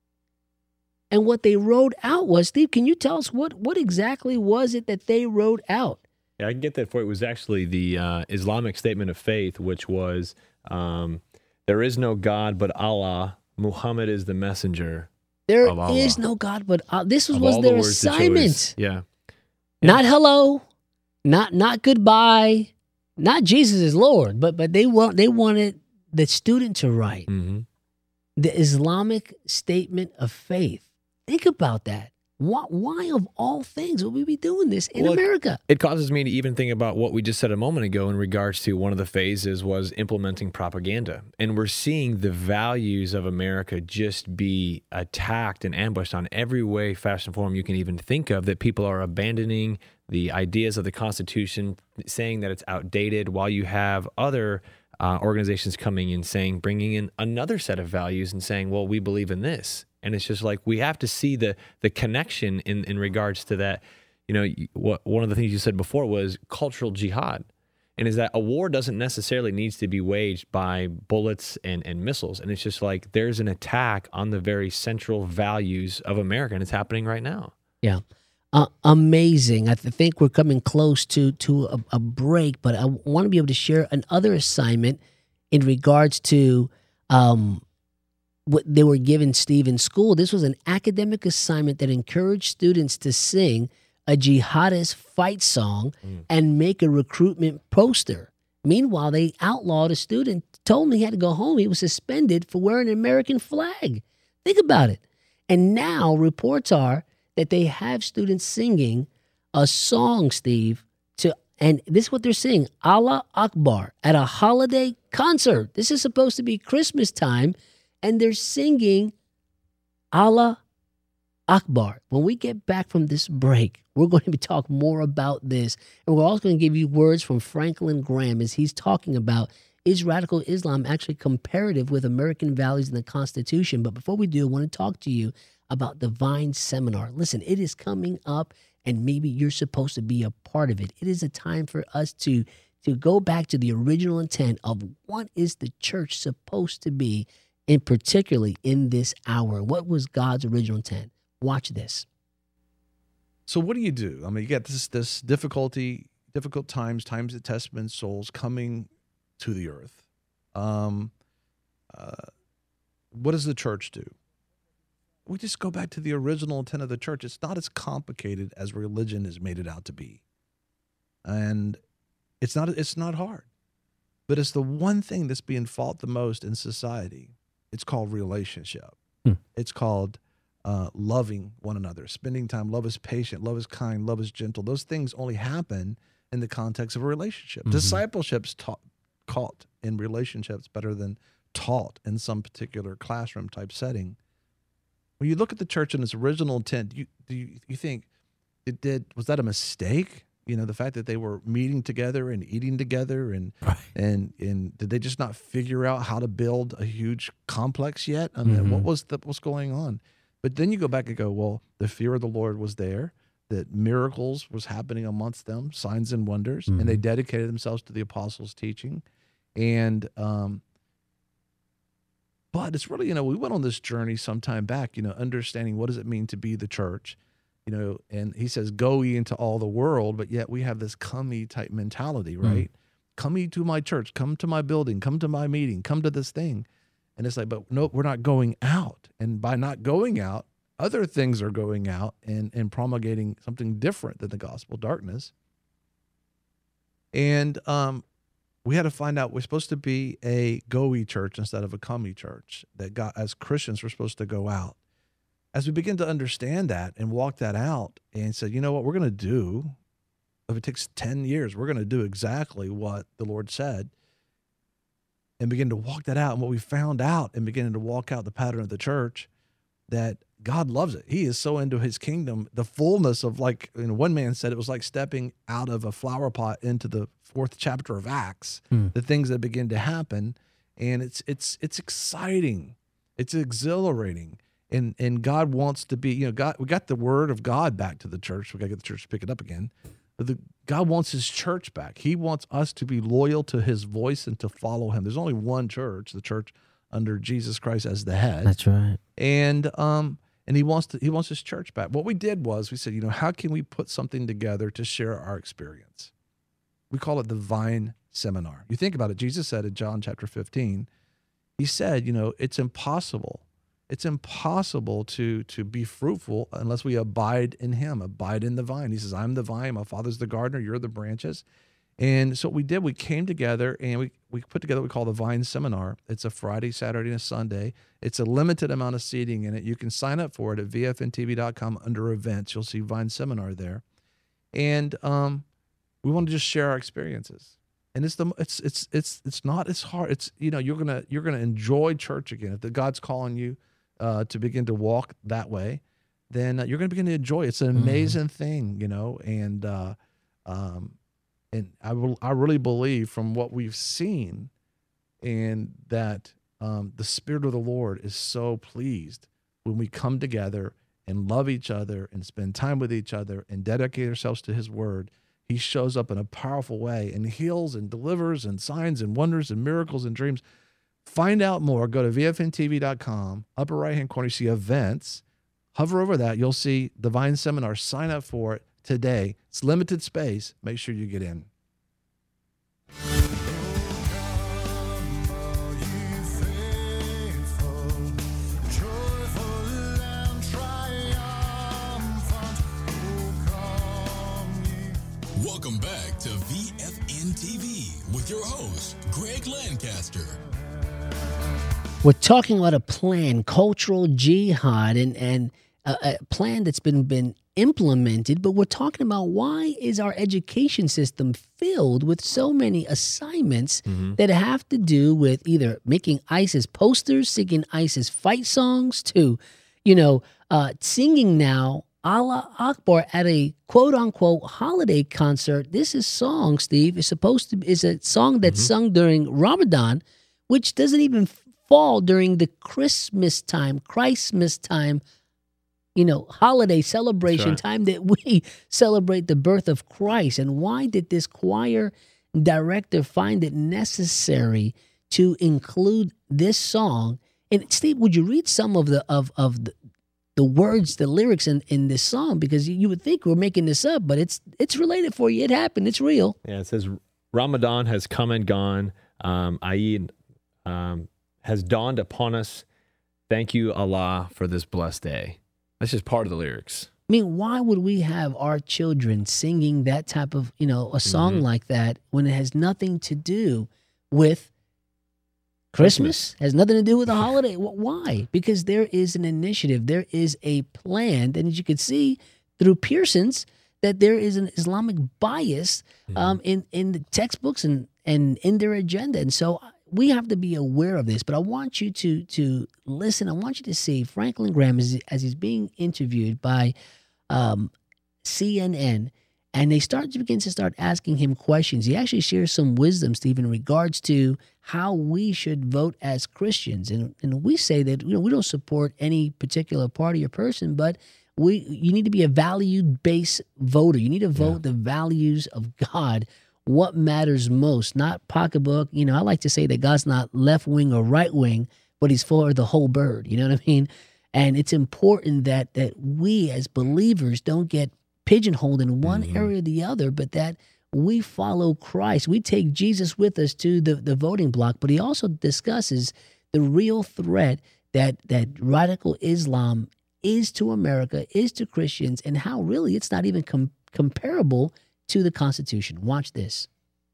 [SPEAKER 1] And what they wrote out was, Steve, can you tell us what, what exactly was it that they wrote out?
[SPEAKER 4] Yeah, I can get that for you. It was actually the uh, Islamic statement of faith, which was, um, there is no God but Allah. Muhammad is the messenger
[SPEAKER 1] There
[SPEAKER 4] of Allah.
[SPEAKER 1] is no God but Allah. This was,
[SPEAKER 4] Of
[SPEAKER 1] was
[SPEAKER 4] all the
[SPEAKER 1] their
[SPEAKER 4] words they chose.
[SPEAKER 1] assignment.
[SPEAKER 4] Yeah.
[SPEAKER 1] Not hello, not not goodbye, not Jesus is Lord, but but they want they wanted the student to write
[SPEAKER 4] mm-hmm.
[SPEAKER 1] the Islamic statement of faith. Think about that. Why, why of all things would we be doing this in
[SPEAKER 4] Well,
[SPEAKER 1] America?
[SPEAKER 4] It causes me to even think about what we just said a moment ago in regards to one of the phases was implementing propaganda. And we're seeing the values of America just be attacked and ambushed on every way, fashion, form you can even think of, that people are abandoning the ideas of the Constitution, saying that it's outdated, while you have other uh, organizations coming in saying, bringing in another set of values and saying, well, we believe in this. And it's just like we have to see the the connection in, in regards to that. You know, what one of the things you said before was cultural jihad. And is that a war doesn't necessarily needs to be waged by bullets and, and missiles. And it's just like there's an attack on the very central values of America. And it's happening right now.
[SPEAKER 1] Yeah. Uh, amazing. I th- think we're coming close to, to a, a break, but I want to be able to share another assignment in regards to um, what they were given, Steve, in school. This was an academic assignment that encouraged students to sing a jihadist fight song mm. and make a recruitment poster. Meanwhile, they outlawed a student, told him he had to go home. He was suspended for wearing an American flag. Think about it. And now reports are that they have students singing a song, Steve, to, and this is what they're singing, Allah Akbar, at a holiday concert. This is supposed to be Christmas time. And they're singing Allah Akbar. When we get back from this break, we're going to be talking more about this. And we're also going to give you words from Franklin Graham as he's talking about, is radical Islam actually comparative with American values in the Constitution? But before we do, I want to talk to you about the Vine Seminar. Listen, it is coming up, and maybe you're supposed to be a part of it. It is a time for us to, to go back to the original intent of what is the church supposed to be, and particularly in this hour. What was God's original intent? Watch this.
[SPEAKER 11] So what do you do? I mean, you got this this difficulty, difficult times, times that test men's souls coming to the earth. Um, uh, what does the church do? We just go back to the original intent of the church. It's not as complicated as religion has made it out to be, and it's not it's not hard, but it's the one thing that's being fought the most in society. It's called relationship. Hmm. It's called uh, loving one another, spending time. Love is patient. Love is kind. Love is gentle. Those things only happen in the context of a relationship. Mm-hmm. Discipleship's taught, caught in relationships better than taught in some particular classroom type setting. When you look at the church in its original intent, you do you, you think it did was that a mistake? You know, the fact that they were meeting together and eating together, and right. and and did they just not figure out how to build a huge complex yet? I mean, mm-hmm. what was the, what's going on? But then you go back and go, well, the fear of the Lord was there, that miracles was happening amongst them, signs and wonders, mm-hmm. and they dedicated themselves to the apostles' teaching. And um, but it's really, you know, we went on this journey some time back, you know, understanding what does it mean to be the church. you know, and he says, go ye into all the world, but yet we have this come ye type mentality, right? Mm. Come ye to my church, come to my building, come to my meeting, come to this thing. And it's like, but no, we're not going out. And by not going out, other things are going out and, and promulgating something different than the gospel darkness. And um, we had to find out we're supposed to be a go-y church instead of a come-y church, that God, as Christians, we're supposed to go out. As we begin to understand that and walk that out and said, you know what, we're going to do, if it takes ten years, we're going to do exactly what the Lord said, and begin to walk that out. And what we found out and beginning to walk out the pattern of the church, that God loves it. He is so into his kingdom. The fullness of, like, you know, one man said it was like stepping out of a flower pot into the fourth chapter of Acts, mm. the things that begin to happen. And it's it's it's exciting. It's exhilarating. And and God wants to be, you know, God, we got the word of God back to the church. We got to get the church to pick it up again. But the, God wants his church back. He wants us to be loyal to his voice and to follow him. There's only one church, the church under Jesus Christ as the head.
[SPEAKER 1] That's right.
[SPEAKER 11] And um and he wants to he wants his church back. What we did was we said, you know, how can we put something together to share our experience? We call it the Vine Seminar. You think about it, Jesus said in John chapter fifteen, he said, you know, it's impossible. It's impossible to to be fruitful unless we abide in him, abide in the vine. He says, I'm the vine, my Father's the gardener, you're the branches. And so what we did, we came together and we, we put together what we call the Vine Seminar. It's a Friday, Saturday, and a Sunday. It's a limited amount of seating in it. You can sign up for it at V F N T V dot com under events. You'll see Vine Seminar there. And um, we want to just share our experiences. And it's the it's it's it's it's not as hard. It's, you know, you're gonna you're gonna enjoy church again. If the God's calling you uh, to begin to walk that way, then uh, you're gonna begin to enjoy it. It's an amazing mm-hmm. thing, you know. And uh, um, and I will I really believe from what we've seen, and that um, the Spirit of the Lord is so pleased when we come together and love each other and spend time with each other and dedicate ourselves to His Word. He shows up in a powerful way and heals and delivers and signs and wonders and miracles and dreams. Find out more. Go to V F N T V dot com. Upper right-hand corner, you see events. Hover over that. You'll see the Vine Seminar. Sign up for it today. It's limited space. Make sure you get in.
[SPEAKER 2] Welcome back to V F N T V with your host, Greg Lancaster.
[SPEAKER 1] We're talking about a plan, cultural jihad, and, and a, a plan that's been, been implemented, but we're talking about why is our education system filled with so many assignments mm-hmm. that have to do with either making ISIS posters, singing ISIS fight songs, to, you know, uh, singing now Allah Akbar at a quote-unquote holiday concert. This is song, Steve, is supposed to is a song that's mm-hmm. sung during Ramadan, which doesn't even fall during the Christmas time, Christmas time, you know, holiday celebration right. time that we celebrate the birth of Christ. And why did this choir director find it necessary to include this song? And Steve, would you read some of the of of the the words, the lyrics in, in this song, because you, you would think we're making this up, but it's it's related for you. It happened. It's real.
[SPEAKER 4] Yeah, it says Ramadan has come and gone. Um, Eid um, has dawned upon us. Thank you, Allah, for this blessed day. That's just part of the lyrics.
[SPEAKER 1] I mean, why would we have our children singing that type of, you know, a song mm-hmm. like that when it has nothing to do with Christmas? Christmas has nothing to do with the holiday. Why? Because there is an initiative. There is a plan. And as you can see through Pearson's, that there is an Islamic bias um, in, in the textbooks and, and in their agenda. And so we have to be aware of this. But I want you to to listen. I want you to see Franklin Graham as, as he's being interviewed by um, C N N. And they start to begin to start asking him questions. He actually shares some wisdom, Steve, in regards to how we should vote as Christians. And, and we say that, you know, we don't support any particular party or person, but we you need to be a value-based voter. You need to vote yeah. the values of God, what matters most, not pocketbook. You know, I like to say that God's not left-wing or right-wing, but he's for the whole bird. You know what I mean? And it's important that that we as believers don't get pigeonholed in one mm-hmm. area or the other, but that we follow Christ. We take Jesus with us to the, the voting block, but he also discusses the real threat that that radical Islam is to America, is to Christians, and how really it's not even com- comparable to the Constitution. Watch this.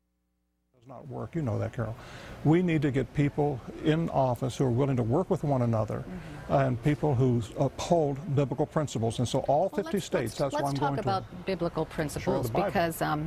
[SPEAKER 13] Does not work. You know that, Carol. We need to get people in office who are willing to work with one another, mm-hmm. and people who uphold biblical principles. And so all
[SPEAKER 8] well,
[SPEAKER 13] fifty
[SPEAKER 8] let's,
[SPEAKER 13] states,
[SPEAKER 8] let's,
[SPEAKER 13] that's why I'm going to...
[SPEAKER 8] Let's talk about biblical principles,
[SPEAKER 13] sure,
[SPEAKER 8] because um,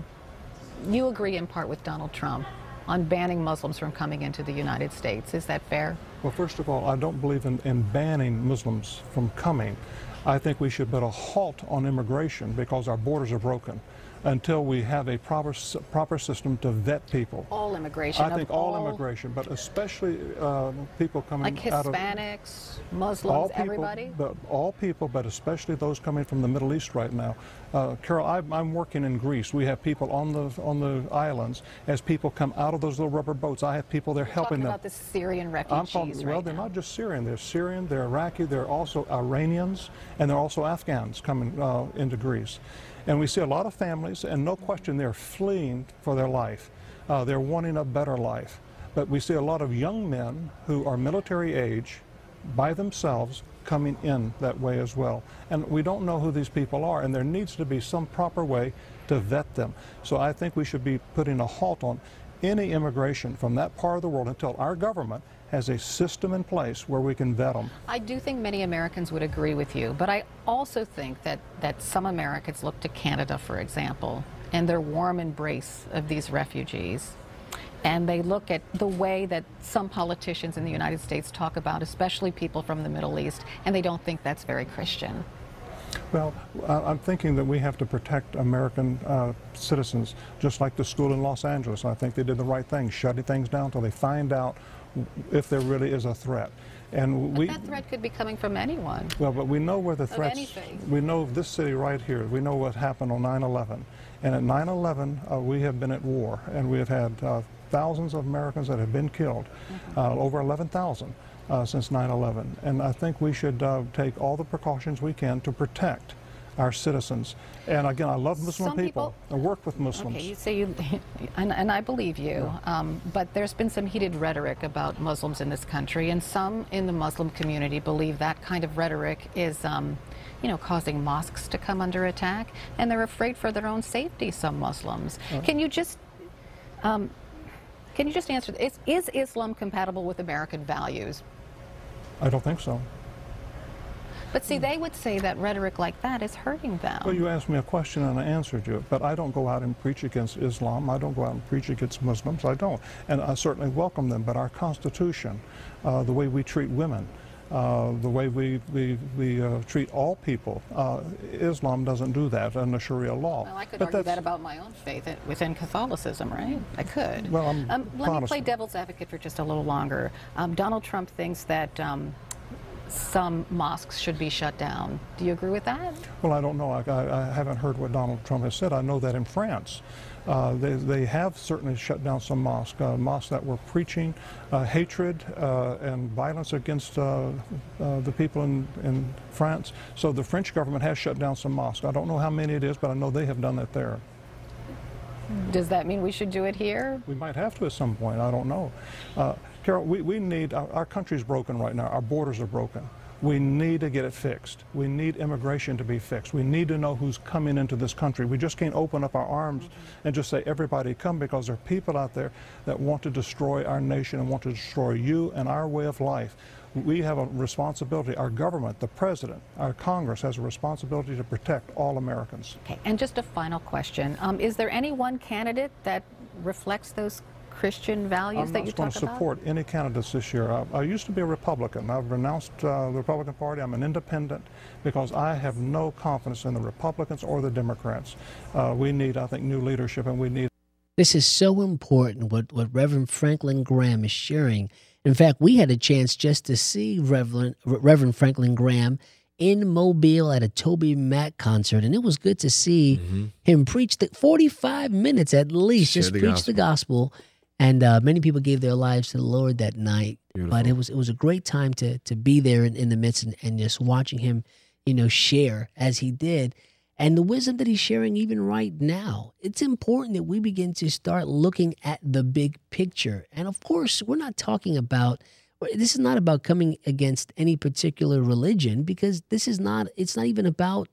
[SPEAKER 8] you agree in part with Donald Trump on banning Muslims from coming into the United States. Is that fair?
[SPEAKER 13] Well, first of all, I don't believe in, in banning Muslims from coming. I think we should put a halt on immigration because our borders are broken until we have a proper proper system to vet people.
[SPEAKER 8] All immigration.
[SPEAKER 13] I think all, all immigration, but especially uh, people coming
[SPEAKER 8] like
[SPEAKER 13] out of...
[SPEAKER 8] Hispanics, Muslims,
[SPEAKER 13] all people,
[SPEAKER 8] everybody?
[SPEAKER 13] But all people, but especially those coming from the Middle East right now. Uh, Carol, I, I'm working in Greece. We have people on the on the islands. As people come out of those little rubber boats, I have people there
[SPEAKER 8] You're
[SPEAKER 13] helping them.
[SPEAKER 8] Talking about the Syrian refugees
[SPEAKER 13] I'm talking,
[SPEAKER 8] right
[SPEAKER 13] Well, they're
[SPEAKER 8] now.
[SPEAKER 13] not just Syrian. They're Syrian, they're Iraqi, they're also Iranians, and they're also Afghans coming uh, into Greece. And we see a lot of families, and no question they're fleeing for their life. Uh, they're wanting a better life. But we see a lot of young men who are military age by themselves coming in that way as well. And we don't know who these people are, and there needs to be some proper way to vet them. So I think we should be putting a halt on any immigration from that part of the world until our government has a system in place where we can vet them.
[SPEAKER 8] I do think many Americans would agree with you, but I also think that, that some Americans look to Canada, for example, and their warm embrace of these refugees. And they look at the way that some politicians in the United States talk about, especially people from the Middle East, and they don't think that's very Christian.
[SPEAKER 13] Well, I'm thinking that we have to protect American uh, citizens, just like the school in Los Angeles. I think they did the right thing, shutting things down until they find out if there really is a threat. And
[SPEAKER 8] but
[SPEAKER 13] we,
[SPEAKER 8] that threat could be coming from anyone.
[SPEAKER 13] Well, but we know where the
[SPEAKER 8] of
[SPEAKER 13] threats...
[SPEAKER 8] anything.
[SPEAKER 13] We know this city right here. We know what happened on nine eleven. And at nine eleven, uh, we have been at war, and we have had uh, thousands of Americans that have been killed, mm-hmm. uh, over eleven thousand uh, since nine eleven. And I think we should uh, take all the precautions we can to protect our citizens. And again, I love Muslim
[SPEAKER 8] Some
[SPEAKER 13] people.
[SPEAKER 8] people
[SPEAKER 13] I work with Muslims.
[SPEAKER 8] Okay, you say you, and, and I believe you,
[SPEAKER 13] Yeah.
[SPEAKER 8] um, but there's been some heated rhetoric about Muslims in this country, and some in the Muslim community believe that kind of rhetoric is, um, you know, causing mosques to come under attack, and they're afraid for their own safety, some Muslims.
[SPEAKER 13] Uh,
[SPEAKER 8] Can you just, um, can you just answer, is, is Islam compatible with American values?
[SPEAKER 13] I don't think so.
[SPEAKER 8] But see, they would say that rhetoric like that is hurting them.
[SPEAKER 13] Well, you asked me a question and I answered you, but I don't go out and preach against Islam. I don't go out and preach against Muslims. I don't. And I certainly welcome them, but our Constitution, uh, the way we treat women, uh, the way we, we, we uh, treat all people, uh, Islam doesn't do that in the Sharia law.
[SPEAKER 8] Well, I could
[SPEAKER 13] but
[SPEAKER 8] argue
[SPEAKER 13] that's,
[SPEAKER 8] that about my own faith within Catholicism, right? I could.
[SPEAKER 13] Well, I'm
[SPEAKER 8] um, let me play
[SPEAKER 13] Protestant.
[SPEAKER 8] devil's advocate for just a little longer. Um, Donald Trump thinks that um, some mosques should be shut down. Do you agree with that?
[SPEAKER 13] Well, I don't know. I, I, I haven't heard what Donald Trump has said. I know that in France, uh, they, they have certainly shut down some mosques, uh, mosques that were preaching uh, hatred uh, and violence against uh, uh, the people in, in France. So the French government has shut down some mosques. I don't know how many it is, but I know they have done that there.
[SPEAKER 8] Does that mean we should do it here?
[SPEAKER 13] We might have to at some point. I don't know. Uh, Carol, we, we need, our, our country's broken right now. Our borders are broken. We need to get it fixed. We need immigration to be fixed. We need to know who's coming into this country. We just can't open up our arms and just say, everybody come, because there are people out there that want to destroy our nation and want to destroy you and our way of life. We have a responsibility. Our government, the president, our Congress has a responsibility to protect all Americans.
[SPEAKER 8] Okay, and just a final question. Um, is there any one candidate that reflects those Christian values
[SPEAKER 13] I'm
[SPEAKER 8] that you
[SPEAKER 13] not going
[SPEAKER 8] talk
[SPEAKER 13] to
[SPEAKER 8] about?
[SPEAKER 13] support any candidates this year. I, I used to be a Republican. I've renounced uh, the Republican Party. I'm an independent because I have no confidence in the Republicans or the Democrats. Uh, we need, I think, new leadership, and we need...
[SPEAKER 1] This is so important, what, what Reverend Franklin Graham is sharing. In fact, we had a chance just to see Reverend, Reverend Franklin Graham in Mobile at a Toby Mac concert, and it was good to see mm-hmm. him preach the forty-five minutes at least,
[SPEAKER 7] Share
[SPEAKER 1] just
[SPEAKER 7] the
[SPEAKER 1] preach
[SPEAKER 7] gospel.
[SPEAKER 1] the gospel. And uh, many people gave their lives to the Lord that night. Beautiful. But it was it was a great time to to be there in, in the midst and, and just watching him, you know, share as he did. And the wisdom that he's sharing even right now, it's important that we begin to start looking at the big picture. And of course, we're not talking about, this is not about coming against any particular religion, because this is not, it's not even about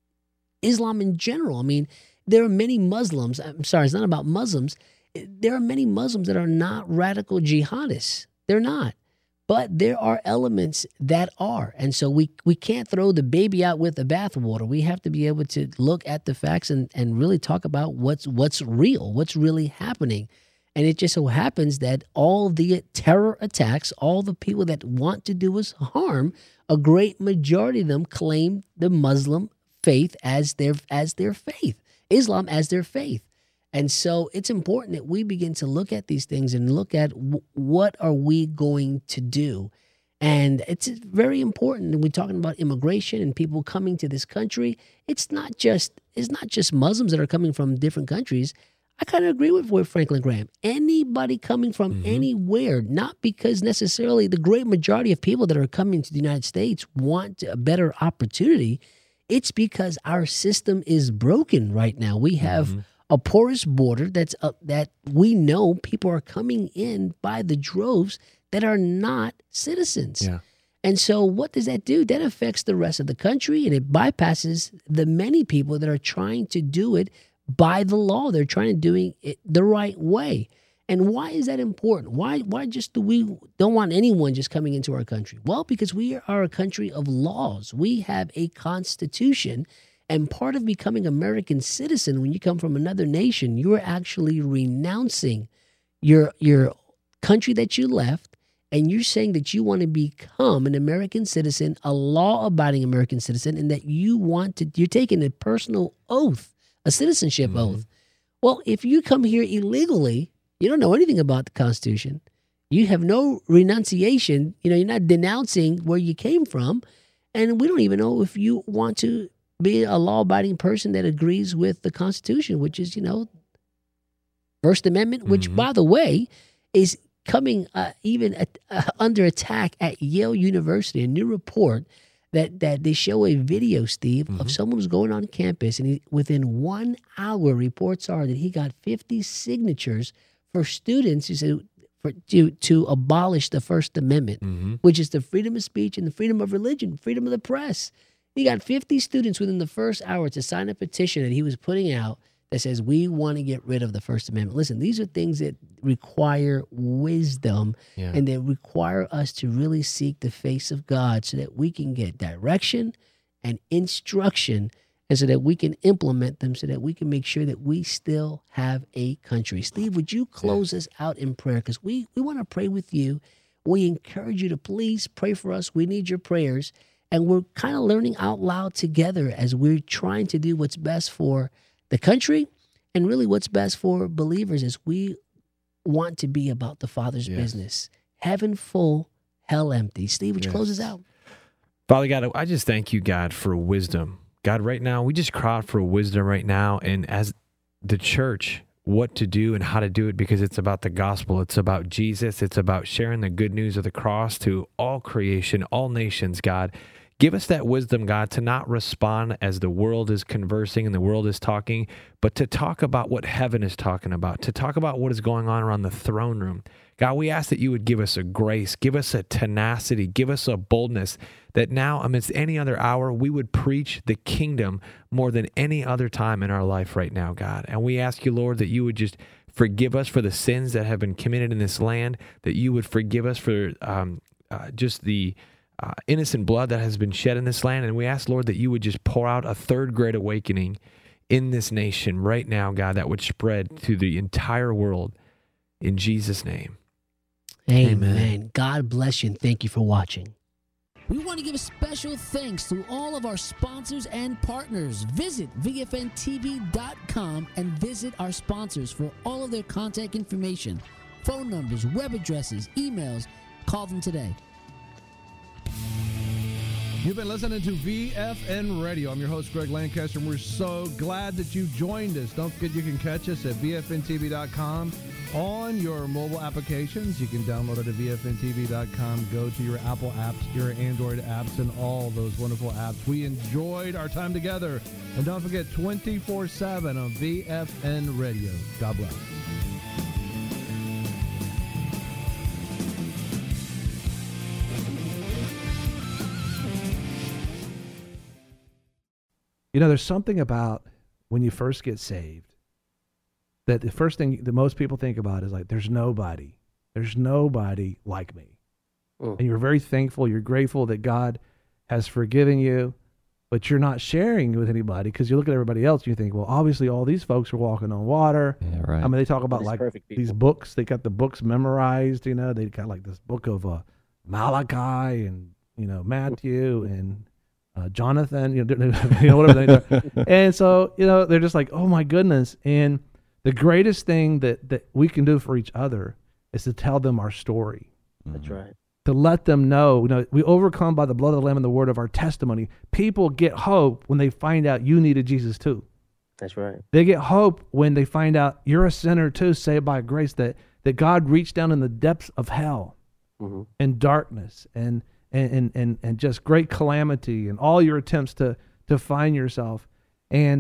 [SPEAKER 1] Islam in general. I mean, there are many Muslims, I'm sorry, it's not about Muslims. There are many Muslims that are not radical jihadists. They're not. But there are elements that are. And so we we can't throw the baby out with the bathwater. We have to be able to look at the facts and, and really talk about what's what's real, what's really happening. And it just so happens that all the terror attacks, all the people that want to do us harm, a great majority of them claim the Muslim faith as their as their faith, Islam as their faith. And so it's important that we begin to look at these things and look at w- what are we going to do. And it's very important that we're talking about immigration and people coming to this country. It's not just it's not just Muslims that are coming from different countries. I kind of agree with, with Franklin Graham. Anybody coming from mm-hmm. anywhere, not because necessarily the great majority of people that are coming to the United States want a better opportunity. It's because our system is broken right now. We have mm-hmm. a porous border that's uh, that we know people are coming in by the droves that are not citizens. Yeah. And so what does that do? That affects the rest of the country, and it bypasses the many people that are trying to do it by the law. They're trying to do it the right way. And why is that important? Why why just do we don't want anyone just coming into our country? Well, because we are a country of laws. We have a constitution. And part of becoming American citizen, when you come from another nation, you're actually renouncing your your country that you left, and you're saying that you want to become an American citizen, a law-abiding American citizen, and that you want to, you're taking a personal oath, a citizenship mm-hmm. oath. Well, if you come here illegally, you don't know anything about the Constitution. You have no renunciation. You know, you're not denouncing where you came from, and we don't even know if you want to be a law-abiding person that agrees with the Constitution, which is, you know, First Amendment, which, mm-hmm. by the way, is coming uh, even at, uh, under attack at Yale University. A new report that that they show a video, Steve, mm-hmm. of someone who's going on campus, and he, within one hour, reports are that he got fifty signatures for students who said for to to abolish the First Amendment, mm-hmm. which is the freedom of speech and the freedom of religion, freedom of the press. He got fifty students within the first hour to sign a petition that he was putting out that says, we want to get rid of the First Amendment. Listen, these are things that require wisdom yeah. and that require us to really seek the face of God so that we can get direction and instruction, and so that we can implement them, so that we can make sure that we still have a country. Steve, would you close yeah. us out in prayer? Because we, we want to pray with you. We encourage you to please pray for us. We need your prayers. And we're kind of learning out loud together as we're trying to do what's best for the country and really what's best for believers, as we want to be about the Father's yes. business. Heaven full, hell empty. Steve, would you yes. close us out?
[SPEAKER 4] Father God, I just thank you, God, for wisdom. God, right now, we just cry out for wisdom right now. And as the church, what to do and how to do it, because it's about the gospel. It's about Jesus. It's about sharing the good news of the cross to all creation, all nations, God. Give us that wisdom, God, to not respond as the world is conversing and the world is talking, but to talk about what heaven is talking about, to talk about what is going on around the throne room. God, we ask that you would give us a grace, give us a tenacity, give us a boldness, that now amidst any other hour, we would preach the kingdom more than any other time in our life right now, God. And we ask you, Lord, that you would just forgive us for the sins that have been committed in this land, that you would forgive us for um, uh, just the Uh, innocent blood that has been shed in this land. And we ask, Lord, that you would just pour out a third great awakening in this nation right now, God, that would spread to the entire world. In Jesus' name.
[SPEAKER 1] Amen. Amen. God bless you, and thank you for watching. We want to give a special thanks to all of our sponsors and partners. Visit V F N T V dot com and visit our sponsors for all of their contact information, phone numbers, web addresses, emails. Call them today.
[SPEAKER 16] You've been listening to V F N Radio. I'm your host, Greg Lancaster, and we're so glad that you joined us. Don't forget you can catch us at V F N T V dot com
[SPEAKER 11] on your mobile applications. You can download it at V F N T V dot com. Go to your Apple apps, your Android apps, and all those wonderful apps. We enjoyed our time together. And don't forget, twenty-four seven on V F N Radio. God bless. You know, there's something about when you first get saved that the first thing that most people think about is like, there's nobody. There's nobody like me. Mm. And you're very thankful. You're grateful that God has forgiven you, but you're not sharing with anybody because you look at everybody else and you think, well, obviously all these folks are walking on water.
[SPEAKER 9] Yeah, right.
[SPEAKER 11] I mean, they talk about like these books. They got the books memorized, you know. They got like this book of uh, Malachi and, you know, Matthew and Uh, Jonathan, you know, you know, whatever they are. And so, you know, they're just like, oh my goodness. And the greatest thing that, that we can do for each other is to tell them our story.
[SPEAKER 9] That's right.
[SPEAKER 11] To let them know, you know, we overcome by the blood of the Lamb and the word of our testimony. People get hope when they find out you needed Jesus too.
[SPEAKER 9] That's right.
[SPEAKER 11] They get hope when they find out you're a sinner too, saved by grace, that, that God reached down in the depths of hell mm-hmm. and darkness and And, and, and, and just great calamity and all your attempts to, to find yourself. And